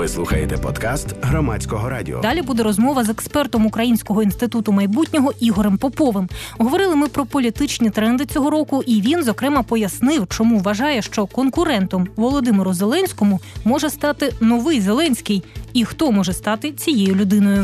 Ви слухаєте подкаст Громадського радіо. Далі буде розмова з експертом Українського інституту майбутнього Ігорем Поповим. Говорили ми про політичні тренди цього року, і він, зокрема, пояснив, чому вважає, що конкурентом Володимиру Зеленському може стати новий Зеленський, і хто може стати цією людиною.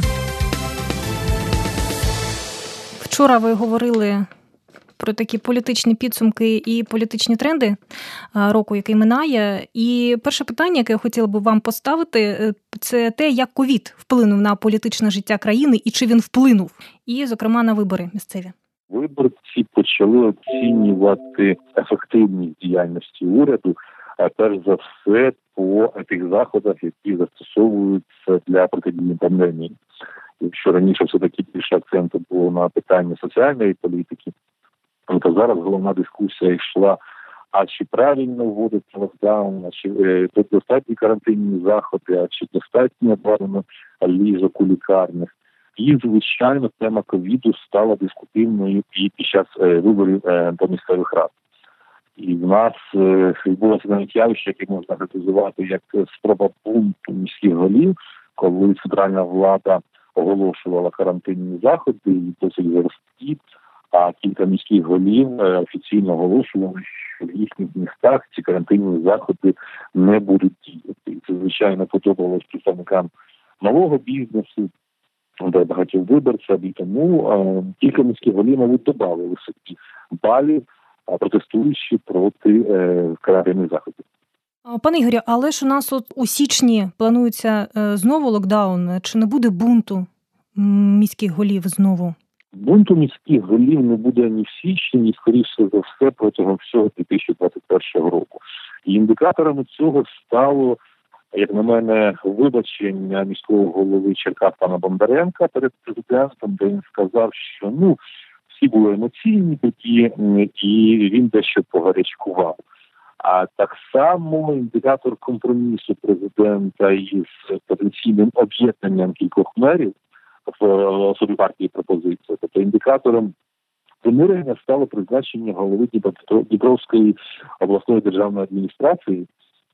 Вчора ви говорили про такі політичні підсумки і політичні тренди року, який минає. І перше питання, яке я хотіла б вам поставити, це те, як ковід вплинув на політичне життя країни і чи він вплинув, і, зокрема, на вибори місцеві. Виборці почали оцінювати ефективність діяльності уряду, перш за все, по тих заходах, які застосовуються для протидії пандемії. Якщо раніше все-таки більше акценту було на питання соціальної політики, то зараз головна дискусія йшла, а чи правильно вводиться локдаун, а чи достатні карантинні заходи, а чи достатньо обладнано ліжок у лікарнях. І, звичайно, тема ковіду стала дискутивною і під час виборів до місцевих рад. І в нас відбулося навіть явище, яке можна характеризувати як спроба бунту міських голів, коли центральна влада оголошувала карантинні заходи і досить жорсткі, а кілька міських голів офіційно оголошували, що в їхніх містах ці карантинні заходи не будуть діяти. І це, звичайно, подобалось представникам малого бізнесу, де багатьох виборців, і тому кілька міських голів, мабуть, додали собі балів, протестуючи проти карантинних заходів. Пане Ігорю, але ж у нас у січні планується знову локдаун. Чи не буде бунту міських голів знову? Бунту міських голів не буде ні в січні, ні, скоріше за все, протягом всього 2021 року. І індикаторами цього стало, як на мене, вибачення міського голови Черкас пана Бондаренка перед президентом, де він сказав, що всі були емоційні тоді, і він дещо погарячкував. А так само індикатор компромісу президента із потенційним об'єднанням кількох мерів в особі партії пропозиції. Тобто індикатором примирення стало призначення голови Дніпровської обласної державної адміністрації,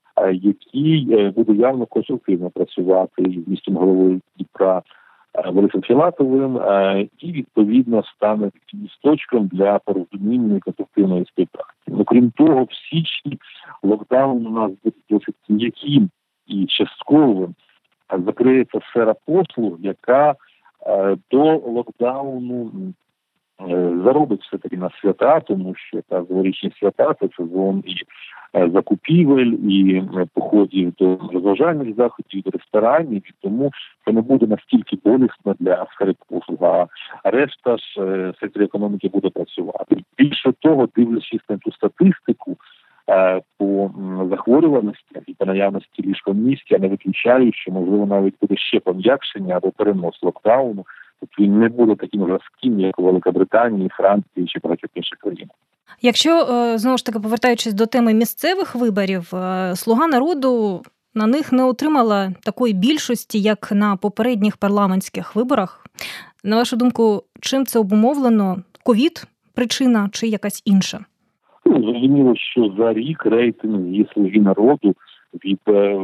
який буде явно конструктивно працювати із міським головою Дніпра Борисом Філатовим і, відповідно, стане місточком для порозуміння і конструктивної співпраці. Крім того, в січні локдаун у нас буде досить м'яким і частковим. Закриється сфера послуг, яка до локдауну заробить все-таки на свята, тому що цьогорічні свята – це сезон і закупівель, і походів до розважальних заходів, до ресторанів, і тому це не буде настільки болісно для сфери послуг, а решта ж сектору економіки буде працювати. Більше того, дивлячись на ту статистику по захворюваності і по наявності ліжкомісць, я не виключаю, що, можливо, навіть буде ще пом'якшення або перенос локдауну, тобто він не буде таким жорстким, як у Великобританії, Франції чи багатьох інших країн. Якщо, знову ж таки, повертаючись до теми місцевих виборів, «Слуга народу» на них не отримала такої більшості, як на попередніх парламентських виборах. На вашу думку, чим це обумовлено? Ковід – причина чи якась інша? Зрозуміло, що за рік рейтинг «Слуги народу» від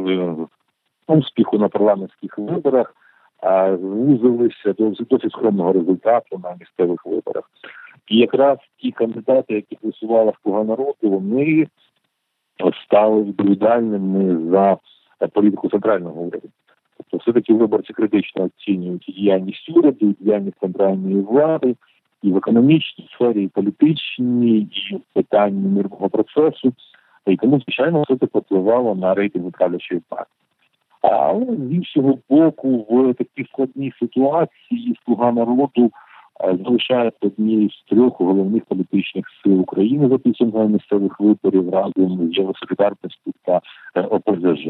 успіху на парламентських виборах звузилися до досить скромного результату на місцевих виборах. І якраз ті кандидати, які висувала «Слуга народу», вони стали відповідальними за політику центрального уряду. Тобто все-таки виборці критично оцінюють діяльність уряду, діяльність центральної влади, і в економічній сфері, і політичній, і в питанні мирного процесу. І тому, звичайно, все це впливало на рейтинг правлячої партії. Але, з іншого боку, в такій складній ситуації «Слуга народу» залишається однією з трьох головних політичних сил України за підсумками місцевих виборів разом з «Євросолідарністю» та ОПЗЖ.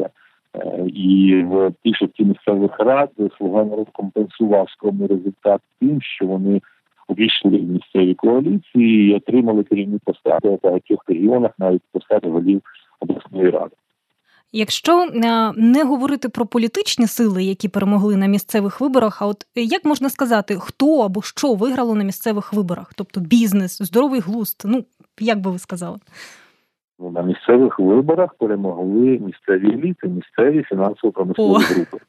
І в більшості місцевих рад «Слуга народу» компенсував скромний результат тим, що вони увійшли в місцеві коаліції і отримали керівні посади у багатьох регіонах, навіть посади голів обласної ради. Якщо не говорити про політичні сили, які перемогли на місцевих виборах, а от як можна сказати, хто або що виграло на місцевих виборах? Тобто бізнес, здоровий глузд, як би ви сказали? На місцевих виборах перемогли місцеві еліти, місцеві фінансово-промислові групи.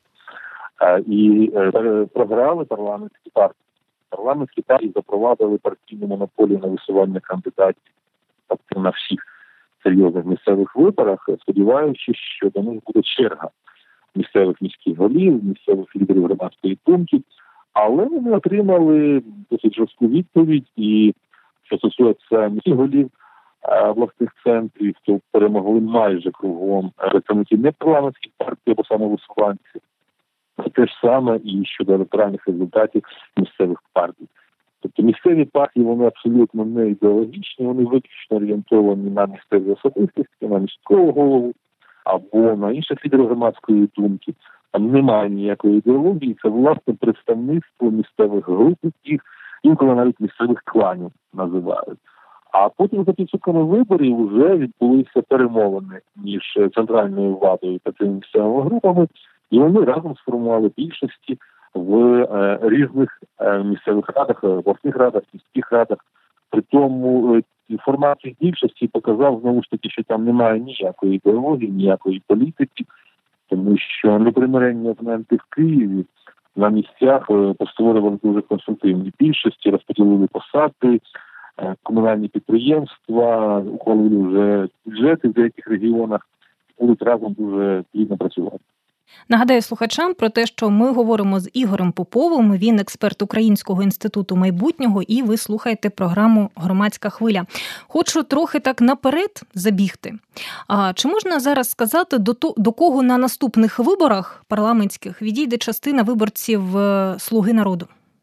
І програли парламентські партії. Парламентські партії запровадили партійну монополію на висування кандидатів на всіх серйозних місцевих виборах, сподіваючись, що до них буде черга місцевих міських голів, місцевих лідерів громадської думки. Але вони отримали досить жорстку відповідь, і що стосується міських голів обласних центрів, то перемогли майже кругом представники непарламентських партій або самовисуванців. Те ж саме і щодо електоральних результатів місцевих партій. Тобто місцеві партії, вони абсолютно не ідеологічні, вони виключно орієнтовані на місцеві особистості, на міського голову або на інших лідерів громадської думки. Там немає ніякої ідеології, це власне представництво місцевих груп, їх інколи навіть місцевих кланів називають. А потім за підсумками виборів вже відбулися перемовини між центральною владою та цими місцевими групами, і вони разом сформували більшості в різних місцевих радах, обласних радах, міських радах. При тому формат цих більшості показав, знову ж таки, що там немає ніякої ідеології, ніякої політики, тому що непримиренні опоненти в Києві на місцях постворювали дуже конструктивні більшості, розподілили посади, комунальні підприємства, ухвалили вже бюджети в деяких регіонах, будуть разом дуже плідно працювати. Нагадаю слухачам про те, що ми говоримо з Ігорем Поповим, він експерт Українського інституту майбутнього, і ви слухаєте програму «Громадська хвиля». Хочу трохи так наперед забігти. А чи можна зараз сказати, до кого на наступних виборах парламентських відійде частина виборців «Слуги народу»?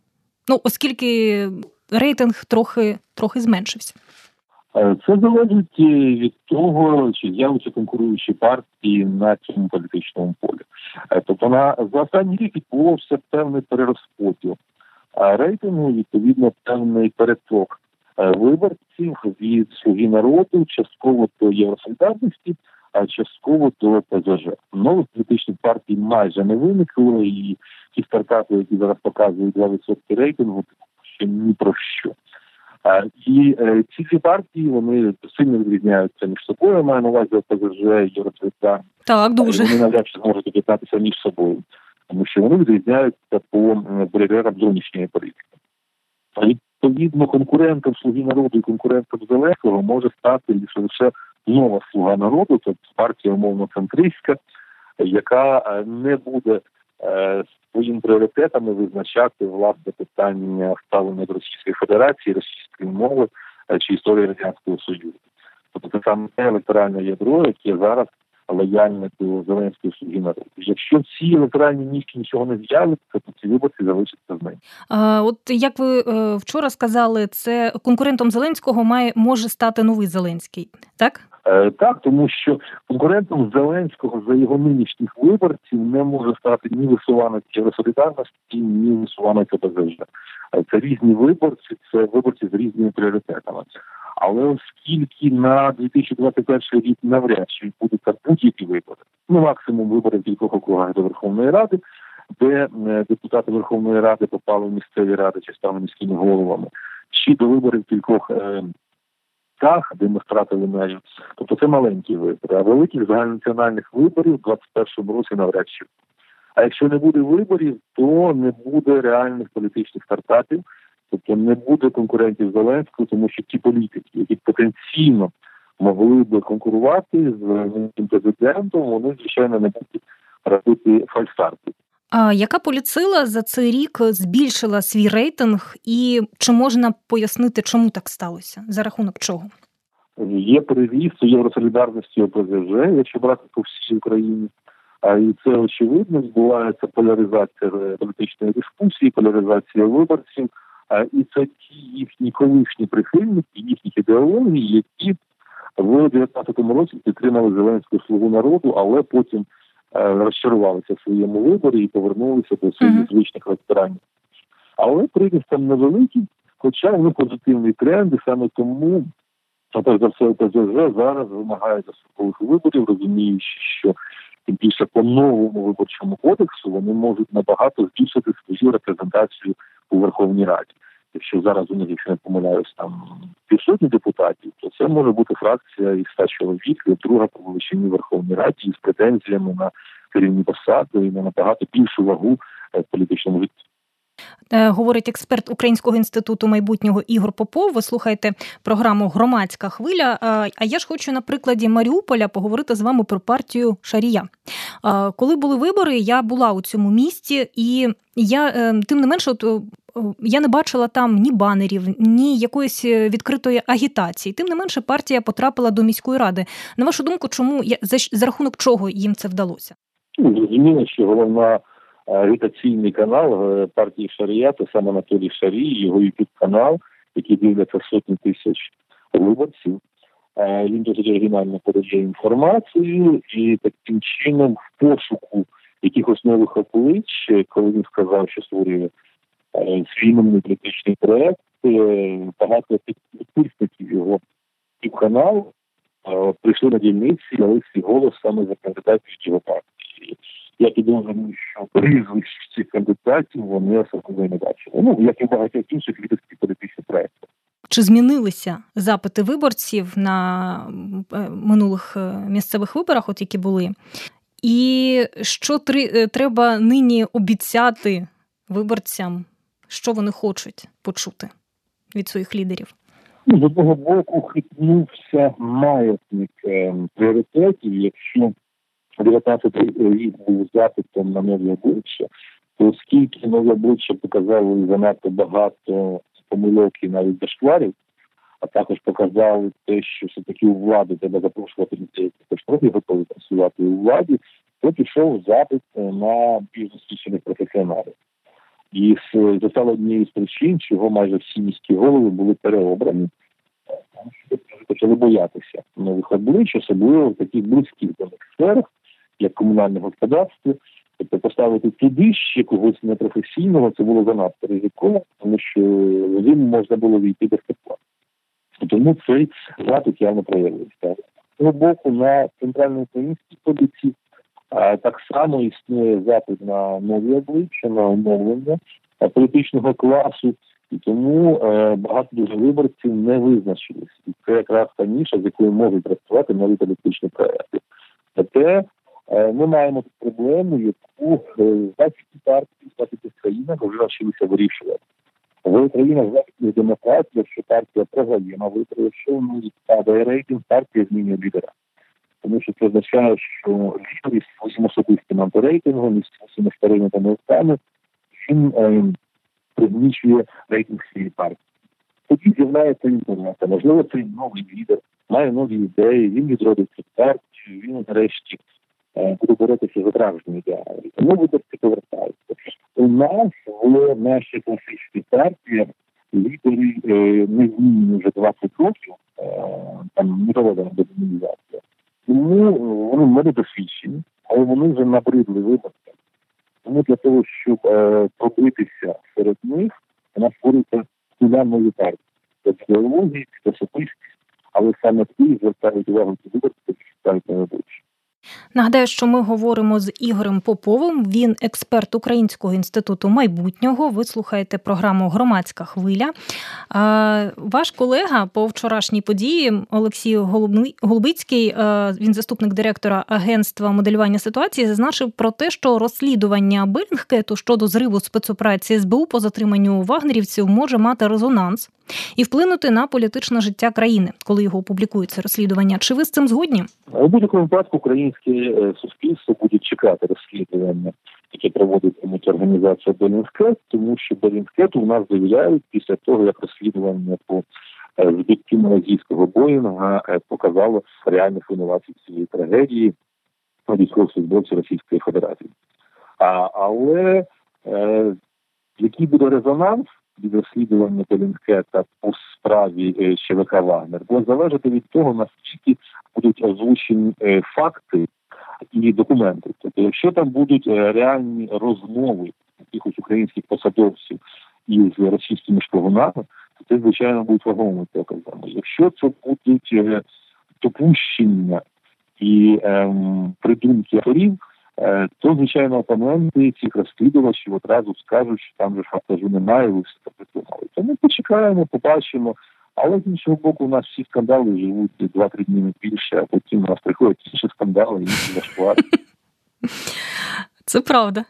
Оскільки рейтинг трохи зменшився. Це залежить від того, чи з'являться конкуруючі партії на цьому політичному полі. Тобто за останній рік відбувався певний перерозподіл рейтингу, відповідно, певний переток виборців від «Слуги народу», частково до «Євросолідарності», а частково до ПЗЖ. Нових політичних партій майже не виникло, і ті стартапи, які зараз показують 2% рейтингу, ще ні про що. І ці дві партії, вони сильно відрізняються між собою, маю на увазі ПЗЖ і Євросолідарність. Так, дуже. Вони навряд чи зможуть об'єднатися між собою, тому що вони відрізняються по бар'єрам зовнішньої політики. Відповідно, конкурентом «Слуги народу» і конкурентом Зеленського може стати лише нова «Слуга народу», тобто партія умовно-центристська, яка не буде своїми пріоритетами визначати власне питання ставлення до Російської Федерації, російської мови чи історії Радянського Союзу. Тобто це саме електоральне ядро, яке зараз лояльне до Зеленської «Слуги народу». Якщо ці електоральні ніжки нічого не з'являться, то ці виборці залишаться з ними. От як ви вчора сказали, це конкурентом Зеленського може стати новий Зеленський, так? Так, тому що конкурентом Зеленського за його нинішніх виборців не може стати ні висуванець Євросолідарності, ні висуванець ПЗЖ. Це різні виборці, це виборці з різними пріоритетами. Але оскільки на 2021 рік навряд чи будуть будь-які вибори, максимум вибори в кількох округах до Верховної Ради, де депутати Верховної Ради попали в місцеві ради чи стали міськими головами, чи до виборів кількох де ми втратили межі. Тобто це маленькі вибори. А великих загальнонаціональних виборів у 2021 році навряд чи. А якщо не буде виборів, то не буде реальних політичних стартапів, тобто не буде конкурентів Зеленського, тому що ті політики, які потенційно могли би конкурувати з новим президентом, вони, звичайно, не будуть робити фальстарти. А яка політсила за цей рік збільшила свій рейтинг і чи можна пояснити, чому так сталося? За рахунок чого? Є переріст у Євросолідарності ОПЗЖ, якщо брати по всій Україні. І це, очевидно, відбувається поляризація політичної дискусії, поляризація виборців. І це ті їхні колишні прихильники, їхніх ідеологій, які в 2019 році підтримали Зеленського «Слугу народу», але потім розчарувалися в своєму виборі і повернулися до своїх звичних електоральних. Але приріст там невеликий, хоча вони позитивний тренд, і саме тому, перш за все, ОПЗЖ зараз вимагає дострокових виборів, розуміючи, що тим більше по новому виборчому кодексу вони можуть набагато збільшити свою репрезентацію у Верховній Раді. якщо зараз у них, якщо не помиляюсь, там 500 депутатів, то це може бути фракція із 100 чоловік, друга по величині Верховній Раді з претензіями на керівні посади і на набагато більшу вагу в політичному житті. Говорить експерт Українського інституту майбутнього Ігор Попов. Ви слухаєте програму «Громадська хвиля». А я ж хочу на прикладі Маріуполя поговорити з вами про партію Шарія. Коли були вибори, я була у цьому місті, і я, тим не менше, я не бачила там ні банерів, ні якоїсь відкритої агітації. Тим не менше, партія потрапила до міської ради. На вашу думку, чому, за рахунок чого їм це вдалося? Зрозуміло, що головна агітаційний канал партії Шарія – це саме Анатолій Шарій, його YouTube-канал, який дивляться сотні тисяч виборців. Він досить оригінально подає інформацію і таким чином в пошуку якихось нових облич, коли він сказав, що створює свій іменний політичний проєкт, багато підписників його YouTube-каналу прийшли на дільниці, дали свій голос саме за кандидатів його партії. Я підозрюю, що прізвищ цих кандидатів вони особливо не бачили. Як і багатьох інших лідерських політичних проєктів. Чи змінилися запити виборців на минулих місцевих виборах, от які були? І що треба нині обіцяти виборцям, що вони хочуть почути від своїх лідерів? З одного боку хитнувся маятник пріоритетів. Якщо 19-й рік був запитом на нові обличчя, то оскільки нові обличчя показали занадто багато помилок і навіть зашкварів, а також показали те, що все-таки у владу треба запрошувати людей, які трохи готові працювати у владі, то пішов запит на більш досвідчених професіоналів. І це стало однією з причин, чого майже всі міські голови були переобрані, тому що почали боятися нових облич, особливо в таких близьких до них сферах, як комунальне господарство. Тобто поставити туди ще когось непрофесійного, це було занадто ризиково, тому що їм можна було війти без тепла. Тому цей запит явно проявився. З того боку, на центральноукраїнській позиції так само існує запит на нові обличчя, на оновлення політичного класу, і тому багато дуже виборців не визначились. І це якраз та ніша, з якою можуть працювати нові політичні проекти. Проте ми маємо тут проблему, яку західні партії в західних країнах вже навчилися вирішувати. В країнах західних демократій, якщо партія програє на вибори, якщо у неї падає рейтинг, партія змінює лідера. Тому що це означає, що лідер із своїм особистим антирейтингом, із своїми старими помилками, він пригнічує рейтинг своєї партії. Тоді з'являється інформація. Можливо, цей новий лідер має нові ідеї, він відродить цю партію, він нарешті буде боротися за справжні ідеали. Тому виборці повертаються. У нас в нашій класичній партії лідери не змінені вже 20 років, там не проведена декомунізація. Тому вони недосвідчені, але вони вже набридли виборцям. Тому для того, щоб пробитися серед них, вона створюється нові партії. Це ідеології, це особистість, але саме ті звертають увагу ці виборці, що ставить на виборчі. Нагадаю, що ми говоримо з Ігорем Поповим. Він експерт Українського інституту майбутнього. Ви слухаєте програму «Громадська хвиля». Ваш колега по вчорашній події Олексій Голубицький, він заступник директора Агентства моделювання ситуації, зазначив про те, що розслідування Белінгкету щодо зриву спецоперації СБУ по затриманню вагнерівців може мати резонанс і вплинути на політичне життя країни, коли його опублікують це розслідування. Чи ви з цим згодні? У будь-якому випадку українське суспільство буде чекати розслідування, яке проводить організація Белінгкет, тому що Белінгкету у нас довіряють після того, як розслідування по збиттю малайзійського Боїнга показало реальних винуватців цієї трагедії військовослужбовців Російської Федерації. Але який буде резонанс від розслідування Белінгкета по справі ЧВК «Вагнер», буде залежати від того, наскільки будуть озвучені факти і документи. Тобто, якщо там будуть реальні розмови якихось українських посадовців із російськими шпигунами, то це, звичайно, будуть вагомими доказами. Якщо це будуть допущення і придумки авторів, то, звичайно, опоненти цих розслідувачів одразу скажуть, що там же шантажу немає, ви все це придумали. То ми почекаємо, побачимо. Але, з іншого боку, у нас всі скандали живуть 2-3 дні не більше, а потім у нас приходять інші скандали, інші зашквари. Це правда.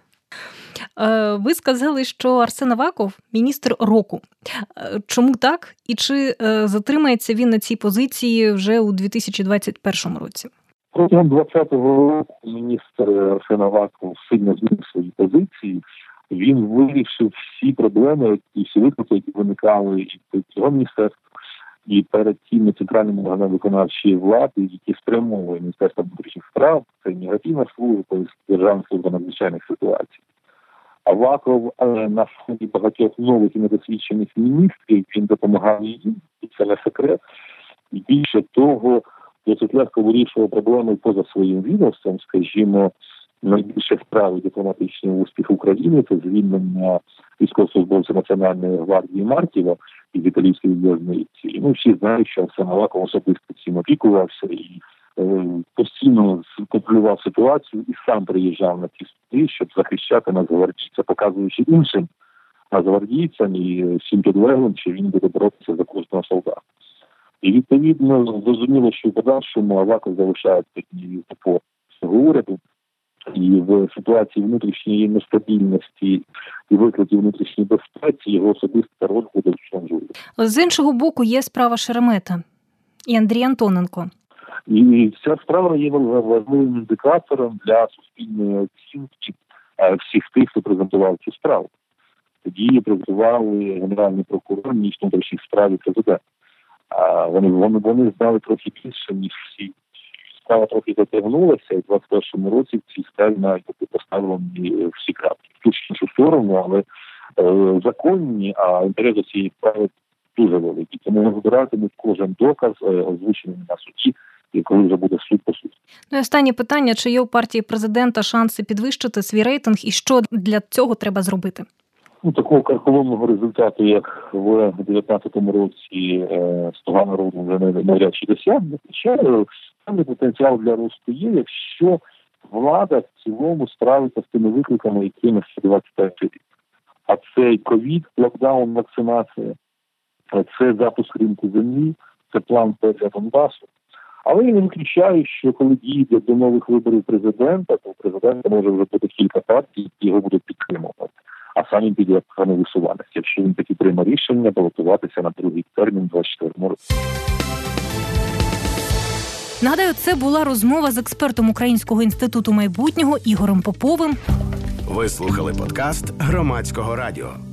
Ви сказали, що Арсен Аваков – міністр року. Чому так? І чи затримається він на цій позиції вже у 2021 році? Протягом 2020 року міністр Арсен Аваков сильно змінив свої позиції. Він вирішив всі проблеми, всі виклики, які виникали і перед цього міністерства, і перед тими центральними органами виконавчої влади, які спрямовує Міністерство внутрішніх справ, це негативна служба, Державна служба надзвичайних ситуацій. Аваков на фоні багатьох нових і недосвідчених міністрів, він допомагав їм, і це не секрет. І більше того, досить легко вирішував проблеми поза своїм відомством, скажімо, найбільше справи дипломатичний успіх України – це звільнення військовослужбовця Національної гвардії Марківа із італійської в'язниці. І ми всі знають, що Арсен Аваков особисто цим опікувався і постійно контролював ситуацію і сам приїжджав на ці суди, щоб захищати нацгвардійця, показуючи іншим нацгвардійцям і всім підлеглим, що він буде боротися за кожного солдата. І відповідно зрозуміло, що в подальшому Аваков залишається однією з цього уряду. І в ситуації внутрішньої нестабільності і викликів внутрішньої безпеці його особиста роль буде важливою. З іншого боку, є справа Шеремета і Андрій Антоненко. І ця справа є важливим індикатором для суспільної оцінки всіх тих, хто презентував цю справу. Тоді презентували генеральний прокурор, міністр внутрішніх справ і президент. Вони знали трохи більше, ніж всі. Справа трохи затягнулася, і в 2021 році в цій справі навіть поставлені всі крапки. В ту чи іншу сторону, але законні, а інтереси цієї справи дуже великі. Тому вибиратимуть кожен доказ, озвучений на суді, і коли вже буде суд по суті. Ну і останнє питання, чи є у партії президента шанси підвищити свій рейтинг, і що для цього треба зробити? Такого карколомного результату, як в 2019 році «Слуга народу» вже навряд чи досягне. Хоча певний потенціал для росту є, якщо влада в цілому справиться з тими викликами, які на 2025 рік. А це і ковід, локдаун, вакцинація, це запуск ринку землі, це план для Донбасу. Але я не виключаю, що коли дійде до нових виборів президента, то у президента може вже бути кілька партій, які його будуть підтримувати. А сам він піде як самовисуванець, якщо він таки прийме рішення балотуватися на другий термін 24 році. Нагадаю, це була розмова з експертом Українського інституту майбутнього Ігорем Поповим. Ви слухали подкаст Громадського радіо.